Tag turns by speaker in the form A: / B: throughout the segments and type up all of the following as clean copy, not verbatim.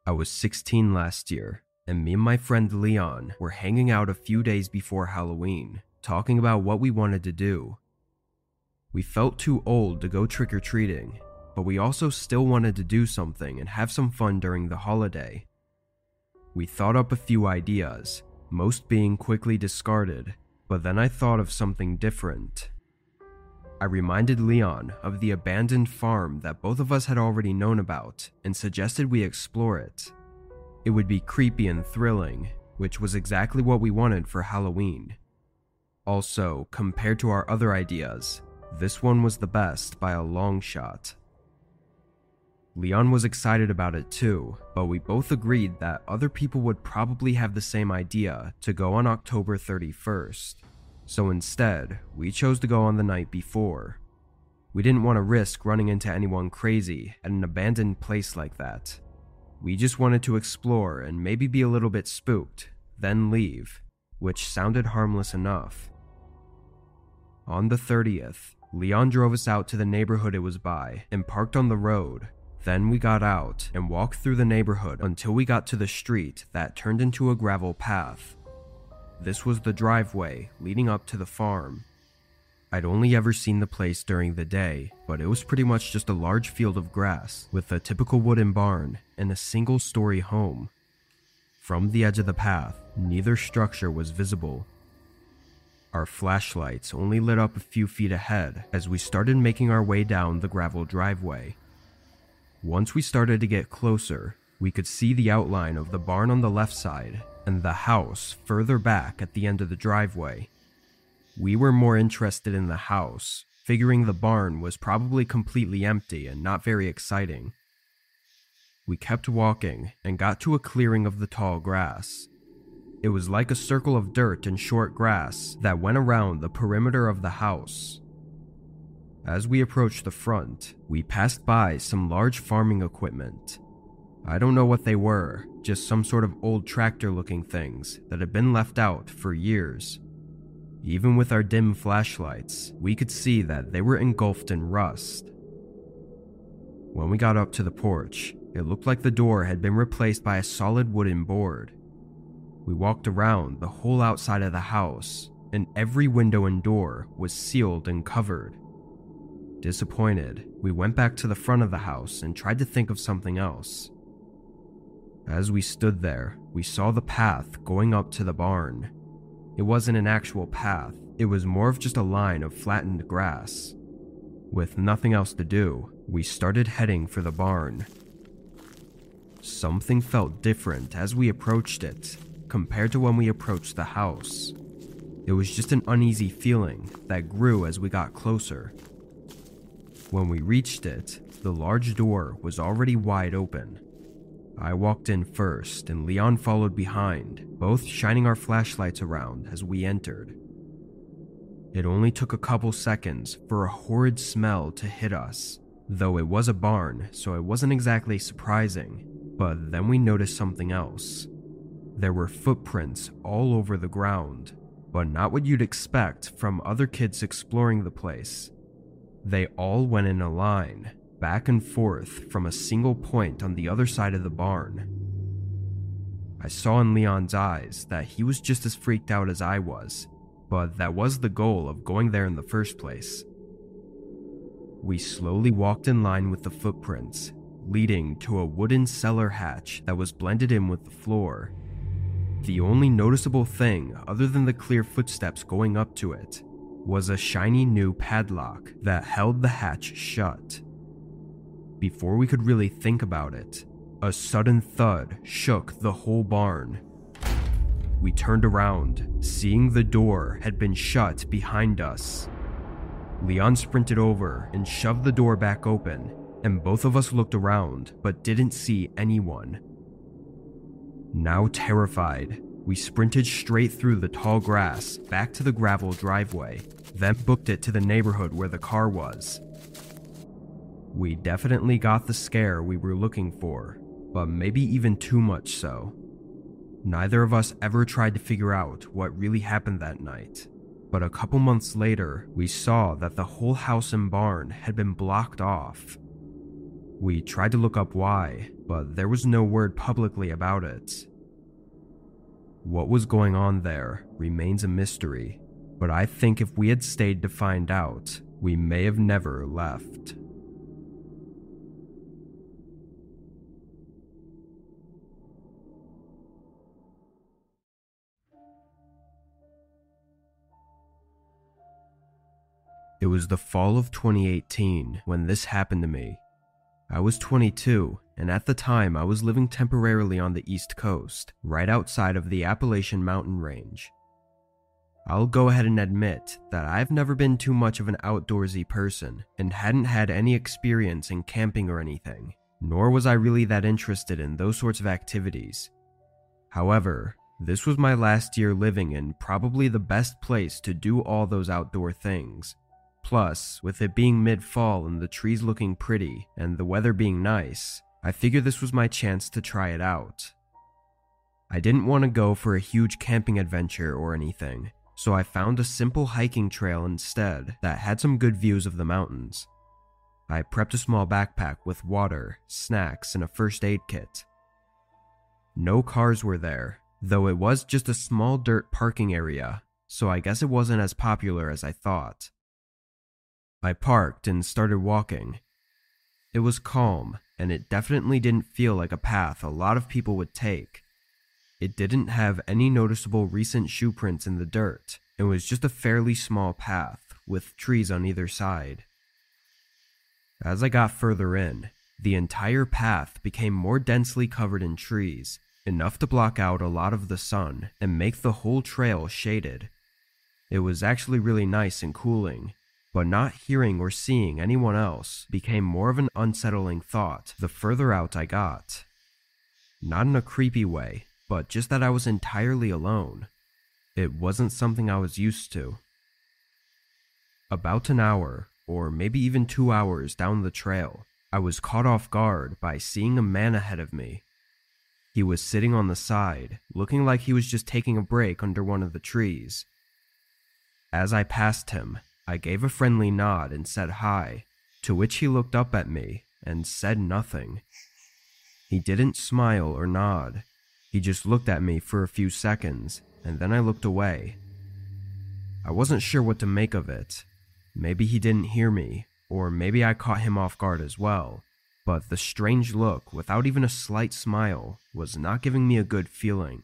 A: I was 16 last year, and me and my friend Leon were hanging out a few days before Halloween, talking about what we wanted to do. We felt too old to go trick-or-treating, but we also still wanted to do something and have some fun during the holiday. We thought up a few ideas, most being quickly discarded, but then I thought of something different. I reminded Leon of the abandoned farm that both of us had already known about and suggested we explore it. It would be creepy and thrilling, which was exactly what we wanted for Halloween. Also, compared to our other ideas, this one was the best by a long shot. Leon was excited about it too, but we both agreed that other people would probably have the same idea to go on October 31st. So instead, we chose to go on the night before. We didn't want to risk running into anyone crazy at an abandoned place like that. We just wanted to explore and maybe be a little bit spooked, then leave, which sounded harmless enough. On the 30th, Leon drove us out to the neighborhood it was by and parked on the road. Then we got out and walked through the neighborhood until we got to the street that turned into a gravel path. This was the driveway leading up to the farm. I'd only ever seen the place during the day, but it was pretty much just a large field of grass with a typical wooden barn and a single-story home. From the edge of the path, neither structure was visible. Our flashlights only lit up a few feet ahead as we started making our way down the gravel driveway. Once we started to get closer, we could see the outline of the barn on the left side and the house further back at the end of the driveway. We were more interested in the house, figuring the barn was probably completely empty and not very exciting. We kept walking and got to a clearing of the tall grass. It was like a circle of dirt and short grass that went around the perimeter of the house. As we approached the front, we passed by some large farming equipment. I don't know what they were, just some sort of old tractor-looking things that had been left out for years. Even with our dim flashlights, we could see that they were engulfed in rust. When we got up to the porch, it looked like the door had been replaced by a solid wooden board. We walked around the whole outside of the house, and every window and door was sealed and covered. Disappointed, we went back to the front of the house and tried to think of something else. As we stood there, we saw the path going up to the barn. It wasn't an actual path, it was more of just a line of flattened grass. With nothing else to do, we started heading for the barn. Something felt different as we approached it, compared to when we approached the house. It was just an uneasy feeling that grew as we got closer. When we reached it, the large door was already wide open. I walked in first and Leon followed behind, both shining our flashlights around as we entered. It only took a couple seconds for a horrid smell to hit us, though it was a barn, so it wasn't exactly surprising, but then we noticed something else. There were footprints all over the ground, but not what you'd expect from other kids exploring the place. They all went in a line, back and forth from a single point on the other side of the barn. I saw in Leon's eyes that he was just as freaked out as I was, but that was the goal of going there in the first place. We slowly walked in line with the footprints, leading to a wooden cellar hatch that was blended in with the floor. The only noticeable thing, other than the clear footsteps going up to it, was a shiny new padlock that held the hatch shut. Before we could really think about it, a sudden thud shook the whole barn. We turned around, seeing the door had been shut behind us. Leon sprinted over and shoved the door back open, and both of us looked around but didn't see anyone. Now terrified, we sprinted straight through the tall grass back to the gravel driveway, then booked it to the neighborhood where the car was. We definitely got the scare we were looking for, but maybe even too much so. Neither of us ever tried to figure out what really happened that night, but a couple months later, we saw that the whole house and barn had been blocked off. We tried to look up why, but there was no word publicly about it. What was going on there remains a mystery, but I think if we had stayed to find out, we may have never left. It was the fall of 2018 when this happened to me. I was 22, and at the time I was living temporarily on the East Coast, right outside of the Appalachian Mountain Range. I'll go ahead and admit that I've never been too much of an outdoorsy person and hadn't had any experience in camping or anything, nor was I really that interested in those sorts of activities. However, this was my last year living in probably the best place to do all those outdoor things. Plus, with it being mid-fall and the trees looking pretty and the weather being nice, I figured this was my chance to try it out. I didn't want to go for a huge camping adventure or anything, so I found a simple hiking trail instead that had some good views of the mountains. I prepped a small backpack with water, snacks, and a first aid kit. No cars were there, though it was just a small dirt parking area, so I guess it wasn't as popular as I thought. I parked and started walking. It was calm, and it definitely didn't feel like a path a lot of people would take. It didn't have any noticeable recent shoe prints in the dirt, and was just a fairly small path, with trees on either side. As I got further in, the entire path became more densely covered in trees, enough to block out a lot of the sun and make the whole trail shaded. It was actually really nice and cooling, but not hearing or seeing anyone else became more of an unsettling thought the further out I got. Not in a creepy way, but just that I was entirely alone. It wasn't something I was used to. About an hour, or maybe even 2 hours down the trail, I was caught off guard by seeing a man ahead of me. He was sitting on the side, looking like he was just taking a break under one of the trees. As I passed him, I gave a friendly nod and said hi, to which he looked up at me and said nothing. He didn't smile or nod. He just looked at me for a few seconds, and then I looked away. I wasn't sure what to make of it. Maybe he didn't hear me, or maybe I caught him off guard as well, but the strange look, without even a slight smile, was not giving me a good feeling.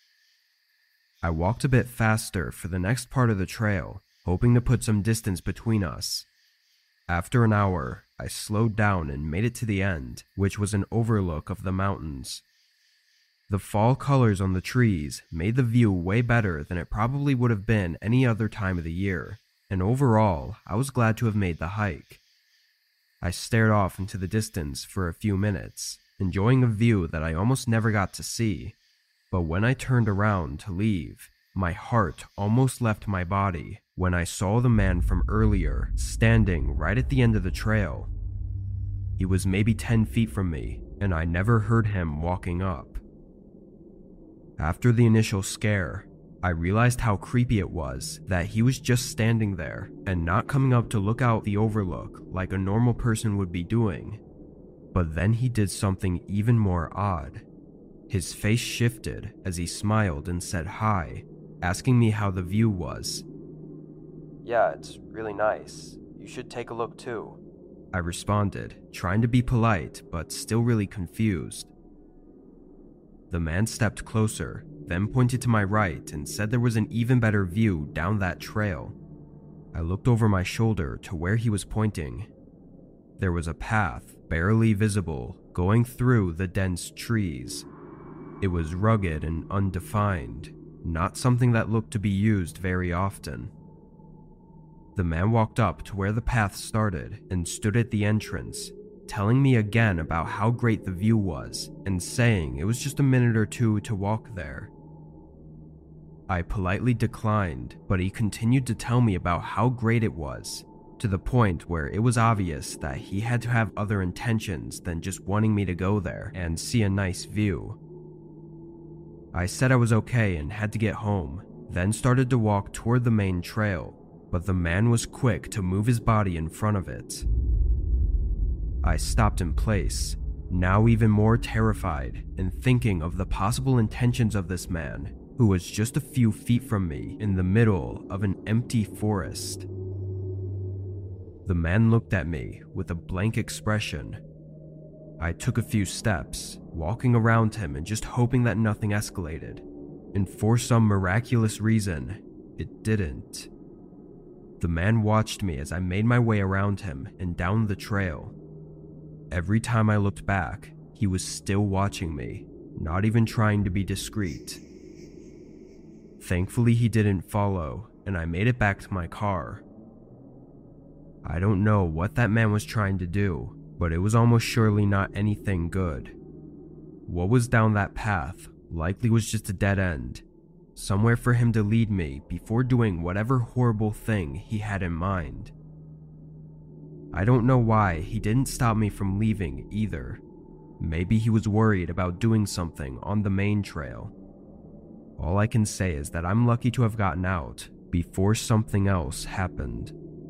A: I walked a bit faster for the next part of the trail, hoping to put some distance between us. After an hour, I slowed down and made it to the end, which was an overlook of the mountains. The fall colors on the trees made the view way better than it probably would have been any other time of the year, and overall, I was glad to have made the hike. I stared off into the distance for a few minutes, enjoying a view that I almost never got to see, but when I turned around to leave, my heart almost left my body when I saw the man from earlier standing right at the end of the trail. He was maybe 10 feet from me, and I never heard him walking up. After the initial scare, I realized how creepy it was that he was just standing there and not coming up to look out the overlook like a normal person would be doing. But then he did something even more odd. His face shifted as he smiled and said hi, asking me how the view was. "Yeah, it's really nice. You should take a look too," I responded, trying to be polite but still really confused. The man stepped closer, then pointed to my right and said there was an even better view down that trail. I looked over my shoulder to where he was pointing. There was a path, barely visible, going through the dense trees. It was rugged and undefined, not something that looked to be used very often. The man walked up to where the path started and stood at the entrance, telling me again about how great the view was and saying it was just a minute or two to walk there. I politely declined, but he continued to tell me about how great it was, to the point where it was obvious that he had to have other intentions than just wanting me to go there and see a nice view. I said I was okay and had to get home, then started to walk toward the main trail, but the man was quick to move his body in front of it. I stopped in place, now even more terrified and thinking of the possible intentions of this man who was just a few feet from me in the middle of an empty forest. The man looked at me with a blank expression. I took a few steps, walking around him and just hoping that nothing escalated, and for some miraculous reason, it didn't. The man watched me as I made my way around him and down the trail. Every time I looked back, he was still watching me, not even trying to be discreet. Thankfully, he didn't follow, and I made it back to my car. I don't know what that man was trying to do, but it was almost surely not anything good. What was down that path likely was just a dead end, somewhere for him to lead me before doing whatever horrible thing he had in mind. I don't know why he didn't stop me from leaving either. Maybe he was worried about doing something on the main trail. All I can say is that I'm lucky to have gotten out before something else happened.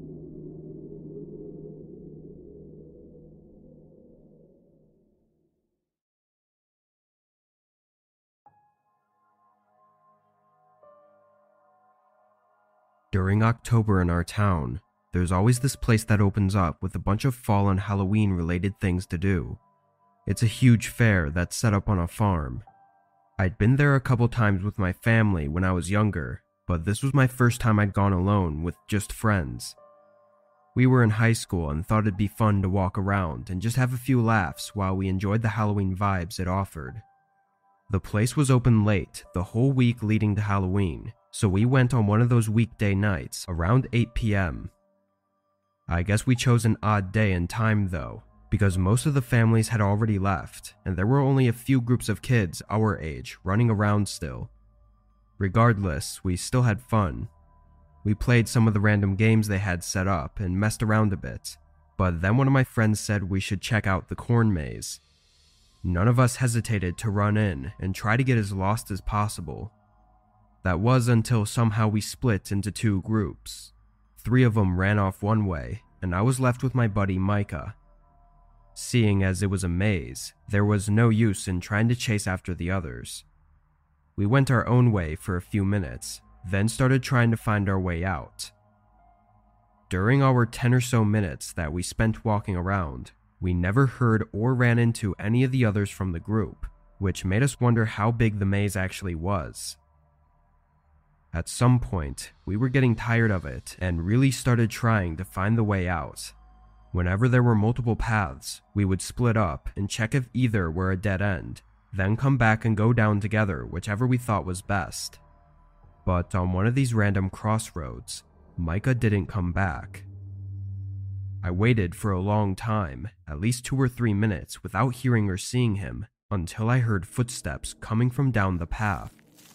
A: During October in our town, there's always this place that opens up with a bunch of fall and Halloween related things to do. It's a huge fair that's set up on a farm. I'd been there a couple times with my family when I was younger, but this was my first time I'd gone alone with just friends. We were in high school and thought it'd be fun to walk around and just have a few laughs while we enjoyed the Halloween vibes it offered. The place was open late the whole week leading to Halloween, so we went on one of those weekday nights around 8 p.m. I guess we chose an odd day and time though, because most of the families had already left, and there were only a few groups of kids our age running around still. Regardless, we still had fun. We played some of the random games they had set up and messed around a bit, but then one of my friends said we should check out the corn maze. None of us hesitated to run in and try to get as lost as possible. That was until somehow we split into two groups. 3 of them ran off one way, and I was left with my buddy Micah. Seeing as it was a maze, there was no use in trying to chase after the others. We went our own way for a few minutes, then started trying to find our way out. During our 10 or so minutes that we spent walking around, we never heard or ran into any of the others from the group, which made us wonder how big the maze actually was. At some point, we were getting tired of it and really started trying to find the way out. Whenever there were multiple paths, we would split up and check if either were a dead end, then come back and go down together whichever we thought was best. But on one of these random crossroads, Micah didn't come back. I waited for a long time, at least 2 or 3 minutes without hearing or seeing him, until I heard footsteps coming from down the path.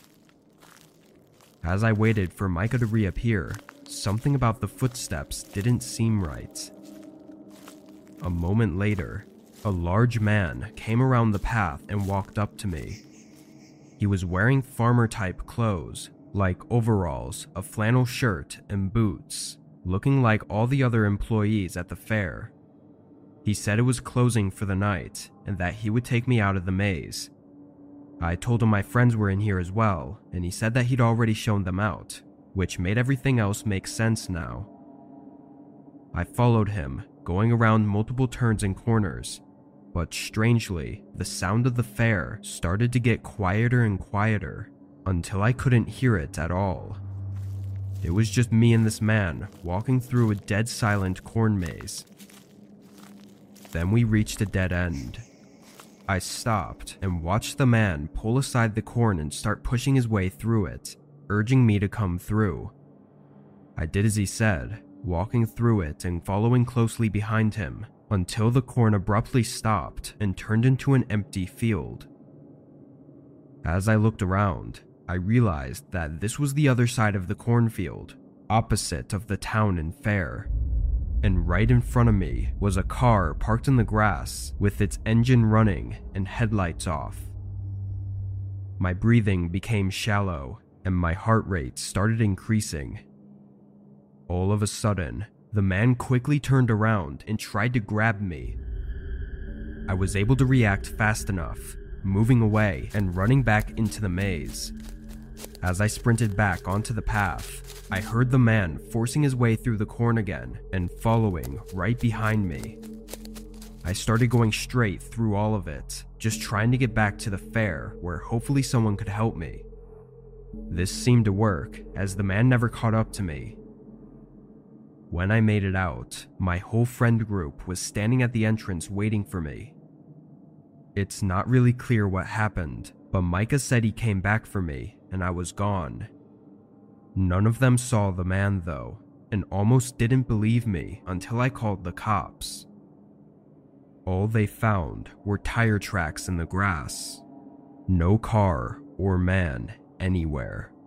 A: As I waited for Micah to reappear, something about the footsteps didn't seem right. A moment later, a large man came around the path and walked up to me. He was wearing farmer-type clothes, like overalls, a flannel shirt, and boots, looking like all the other employees at the fair. He said it was closing for the night and that he would take me out of the maze. I told him my friends were in here as well, and he said that he'd already shown them out, which made everything else make sense now. I followed him, going around multiple turns and corners, but strangely, the sound of the fair started to get quieter and quieter, until I couldn't hear it at all. It was just me and this man walking through a dead silent corn maze. Then we reached a dead end. I stopped and watched the man pull aside the corn and start pushing his way through it, urging me to come through. I did as he said, walking through it and following closely behind him until the corn abruptly stopped and turned into an empty field. As I looked around, I realized that this was the other side of the cornfield, opposite of the town and fair. And right in front of me was a car parked in the grass with its engine running and headlights off. My breathing became shallow and my heart rate started increasing. All of a sudden, the man quickly turned around and tried to grab me, I was able to react fast enough, moving away and running back into the maze. As I sprinted back onto the path, I heard the man forcing his way through the corn again and following right behind me. I started going straight through all of it, just trying to get back to the fair where hopefully someone could help me. This seemed to work, as the man never caught up to me. When I made it out, my whole friend group was standing at the entrance waiting for me. It's not really clear what happened, but Micah said he came back for me and I was gone. None of them saw the man though, and almost didn't believe me until I called the cops. All they found were tire tracks in the grass. No car or man anywhere.